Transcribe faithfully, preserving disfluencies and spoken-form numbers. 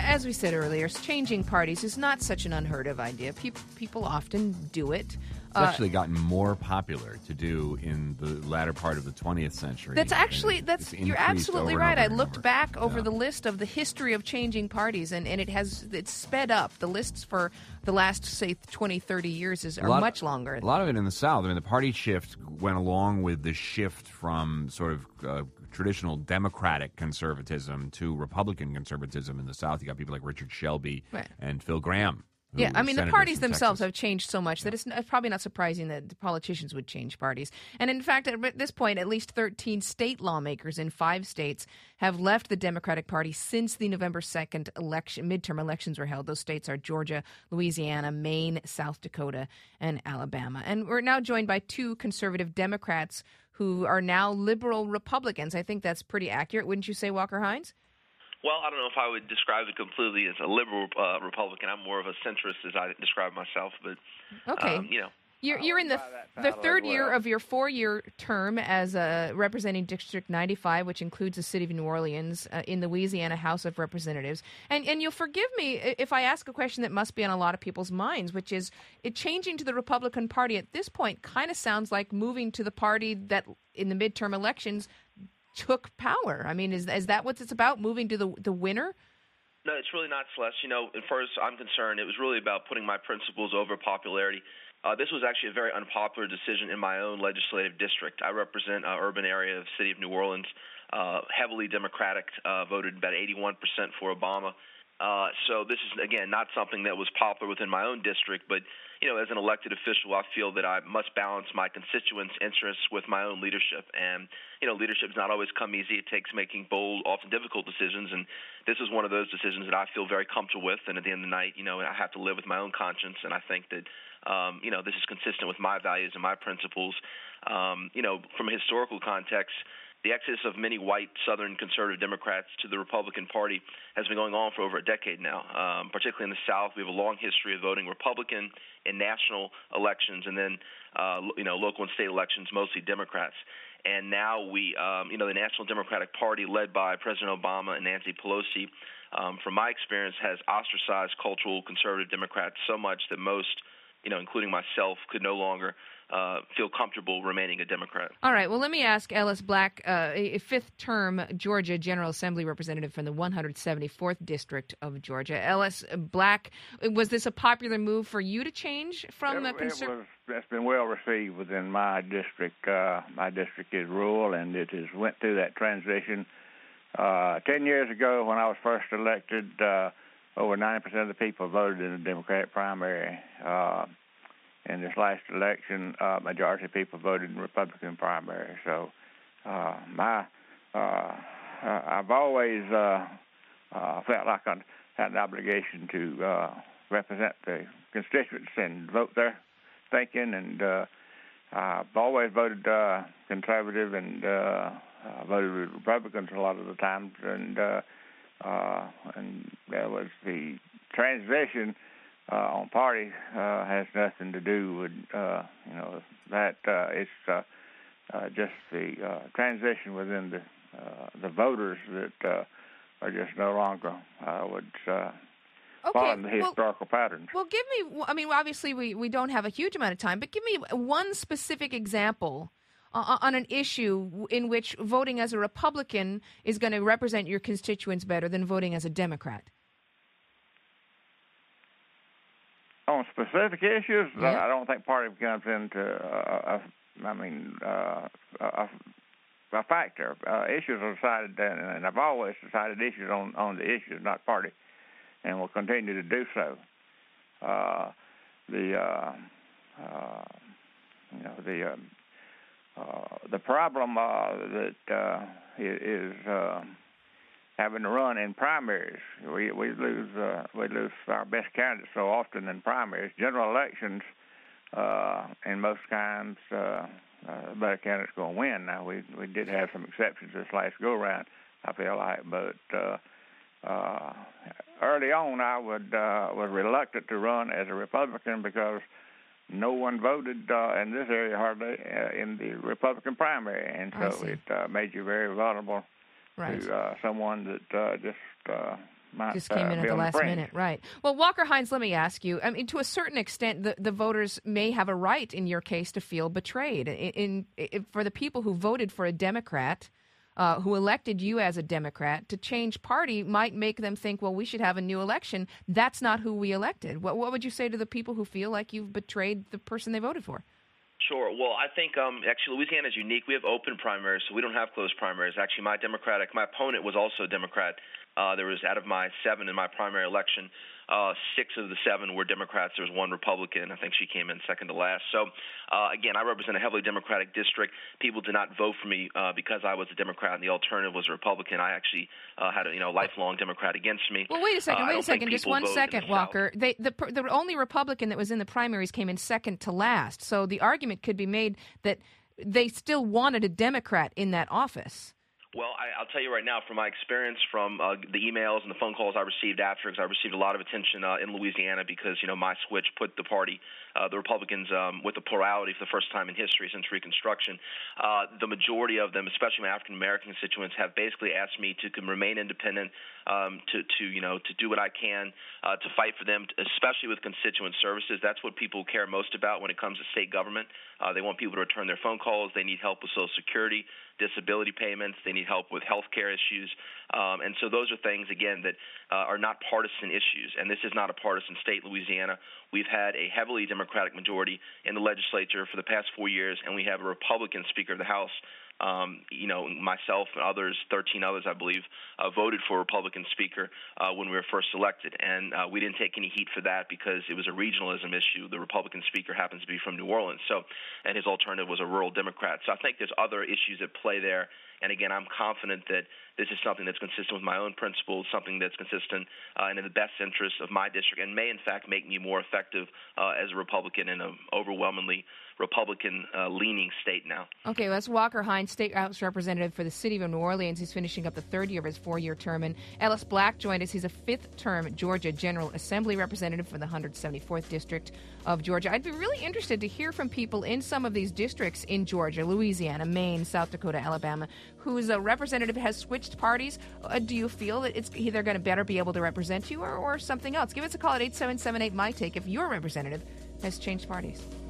as we said earlier, changing parties is not such an unheard of idea. People, people often do it. It's actually gotten more popular to do in the latter part of the twentieth century. That's actually that's you're absolutely right. I looked over. back over yeah. the list of the history of changing parties, and, and it has it's sped up. The lists for the last, say, twenty, thirty years is, are lot, much longer. A lot of it in the South. I mean, the party shift went along with the shift from sort of uh, traditional Democratic conservatism to Republican conservatism in the South. You got people like Richard Shelby right. and Phil Gramm. Yeah, I mean, the parties themselves Texas. have changed so much that it's probably not surprising that the politicians would change parties. And in fact, at this point, at least thirteen state lawmakers in five states have left the Democratic Party since the November second election, midterm elections were held. Those states are Georgia, Louisiana, Maine, South Dakota, and Alabama. And we're now joined by two conservative Democrats who are now liberal Republicans. I think that's pretty accurate, wouldn't you say, Walker Hines? Well, I don't know if I would describe it completely as a liberal uh, Republican. I'm more of a centrist as I describe myself, but okay. um, you know. You're, you're in the the third well. year of your four-year term as uh, representing District ninety-five, which includes the city of New Orleans, uh, in the Louisiana House of Representatives. And and you'll forgive me if I ask a question that must be on a lot of people's minds, which is it changing to the Republican Party at this point kind of sounds like moving to the party that in the midterm elections took power. I mean, is is that what it's about, moving to the the winner? No, it's really not, Celeste. You know, as far as I'm concerned, it was really about putting my principles over popularity. Uh, this was actually a very unpopular decision in my own legislative district. I represent an urban area of the city of New Orleans, uh, heavily Democratic, uh, voted about eighty-one percent for Obama. Uh, so this is, again, not something that was popular within my own district, but, you know, as an elected official, I feel that I must balance my constituents' interests with my own leadership. And, you know, leadership does not always come easy. It takes making bold, often difficult decisions, and this is one of those decisions that I feel very comfortable with. And at the end of the night, you know, I have to live with my own conscience, and I think that, um, you know, this is consistent with my values and my principles. Um, you know, from a historical context, the exodus of many white Southern conservative Democrats to the Republican Party has been going on for over a decade now. Um, particularly in the South, we have a long history of voting Republican in national elections, and then uh, you know local and state elections, mostly Democrats. And now we, um, you know, the National Democratic Party, led by President Obama and Nancy Pelosi, um, from my experience, has ostracized cultural conservative Democrats so much that most, you know, including myself, could no longer Uh, feel comfortable remaining a Democrat. All right. Well, let me ask Ellis Black, uh, a fifth-term Georgia General Assembly representative from the one hundred seventy-fourth District of Georgia. Ellis Black, was this a popular move for you to change from it, the conservative? It was, it's been well received within my district. Uh, my district is rural, and it has went through that transition. Uh, ten years ago, when I was first elected, uh, over ninety percent of the people voted in the Democratic primary. Uh, In this last election, uh, majority of people voted in the Republican primary. So, uh, my, uh, I've always uh, uh, felt like I had an obligation to uh, represent the constituents and vote their thinking. And uh, I've always voted uh, conservative and uh, uh, voted with Republicans a lot of the times. And uh, uh, and there was the transition. Uh, on party uh, has nothing to do with, uh, you know, that uh, it's uh, uh, just the uh, transition within the uh, the voters that uh, are just no longer uh, would uh, okay. following the historical well, patterns. Well, give me, I mean, obviously we, we don't have a huge amount of time, but give me one specific example uh, on an issue in which voting as a Republican is going to represent your constituents better than voting as a Democrat. On specific issues, yeah. I don't think party comes into, uh, a, I mean, uh, a, a factor. Uh, issues are decided, and I've always decided issues on, on the issues, not party, and will continue to do so. Uh, the, uh, uh, you know, the uh, uh, the problem uh, that uh, is. Uh, having to run in primaries. We we lose uh, we lose our best candidates so often in primaries. General elections, uh, in most times, uh, uh, better candidates going to win. Now we we did have some exceptions this last go round, I feel like, but uh, uh, early on I would uh, was reluctant to run as a Republican because no one voted uh, in this area hardly uh, in the Republican primary, and so it uh, made you very vulnerable. Right. To uh, someone that uh, just uh, might just came uh, in at be the on last fringe. minute, right? Well, Walker Hines, let me ask you. I mean, to a certain extent, the, the voters may have a right, in your case, to feel betrayed. In, in, in for the people who voted for a Democrat, uh, who elected you as a Democrat, to change party might make them think, well, we should have a new election. That's not who we elected. What, what would you say to the people who feel like you've betrayed the person they voted for? Sure. Well, I think um, actually Louisiana is unique. We have open primaries, so we don't have closed primaries. Actually, my Democratic, my opponent was also a Democrat. Uh, there was, out of my seven in my primary election, uh, six of the seven were Democrats. There was one Republican. I think she came in second to last. So, uh, again, I represent a heavily Democratic district. People did not vote for me uh, because I was a Democrat and the alternative was a Republican. I actually uh, had a you know lifelong Democrat against me. Well, wait a second. Uh, wait a second. Just one second, Walker. They, the the only Republican that was in the primaries came in second to last. So the argument could be made that they still wanted a Democrat in that office. Well, I, I'll tell you right now, from my experience from uh, the emails and the phone calls I received after, because I received a lot of attention uh, in Louisiana because, you know, my switch put the party, uh, the Republicans, um, with a plurality for the first time in history since Reconstruction. Uh, the majority of them, especially my African-American constituents, have basically asked me to can remain independent, um, to, to, you know, to do what I can uh, to fight for them, especially with constituent services. That's what people care most about when it comes to state government. Uh, they want people to return their phone calls. They need help with Social Security, disability payments. They need help with health care issues. Um, and so those are things, again, that uh, are not partisan issues. And this is not a partisan state, Louisiana. We've had a heavily Democratic majority in the legislature for the past four years, and we have a Republican Speaker of the House. Um, you know, myself and others, thirteen others, I believe, uh, voted for a Republican speaker uh, when we were first elected. And uh, we didn't take any heat for that because it was a regionalism issue. The Republican speaker happens to be from New Orleans, so and his alternative was a rural Democrat. So I think there's other issues at play there. And again, I'm confident that this is something that's consistent with my own principles, something that's consistent uh, and in the best interest of my district, and may in fact make me more effective uh, as a Republican in an overwhelmingly Republican-leaning uh, state now. Okay, well, that's Walker Hines, State House Representative for the City of New Orleans. He's finishing up the third year of his four-year term. And Ellis Black joined us. He's a fifth-term Georgia General Assembly representative for the one hundred seventy-fourth District of Georgia. I'd be really interested to hear from people in some of these districts in Georgia, Louisiana, Maine, South Dakota, Alabama, whose uh, representative has switched parties. Uh, do you feel that it's either going to better be able to represent you or, or something else? Give us a call at eight seven seven eight, M Y T A K E if your representative has changed parties.